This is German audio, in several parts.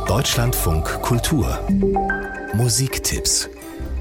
Deutschlandfunk Kultur Musiktipps.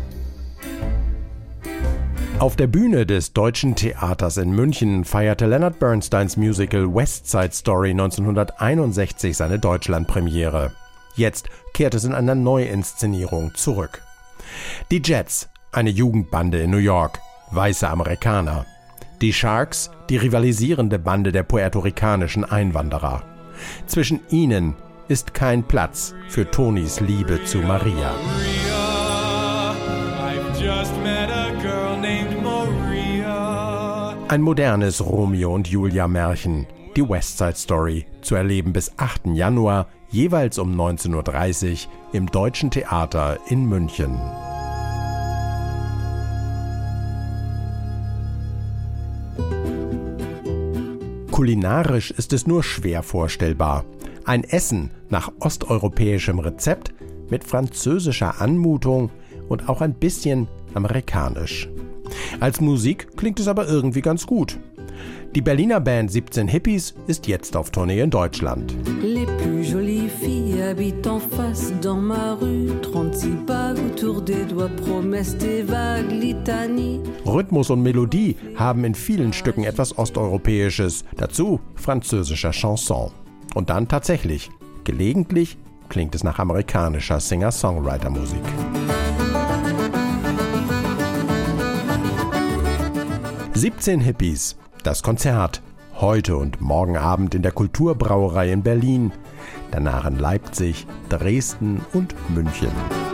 Auf der Bühne des Deutschen Theaters in München feierte Leonard Bernsteins Musical West Side Story 1961 seine Deutschlandpremiere. Jetzt kehrt es in einer Neuinszenierung zurück. Die Jets, eine Jugendbande in New York, weiße Amerikaner. Die Sharks, die rivalisierende Bande der puerto-ricanischen Einwanderer. Zwischen ihnen ist kein Platz für Tonys Liebe zu Maria. Ein modernes Romeo und Julia Märchen, die West Side Story, zu erleben bis 8. Januar, jeweils um 19:30 Uhr im Deutschen Theater in München. Kulinarisch ist es nur schwer vorstellbar. Ein Essen nach osteuropäischem Rezept mit französischer Anmutung und auch ein bisschen amerikanisch. Als Musik klingt es aber irgendwie ganz gut. Die Berliner Band 17 Hippies ist jetzt auf Tournee in Deutschland. Les plus jolies filles habitent en face dans ma rue. 36 bagues autour des doigts, promesses des vagues, litanie. Rhythmus und Melodie haben in vielen Stücken etwas Osteuropäisches, dazu französischer Chanson. Und dann tatsächlich, gelegentlich klingt es nach amerikanischer Singer-Songwriter-Musik. »17 Hippies«, das Konzert, heute und morgen Abend in der Kulturbrauerei in Berlin, danach in Leipzig, Dresden und München.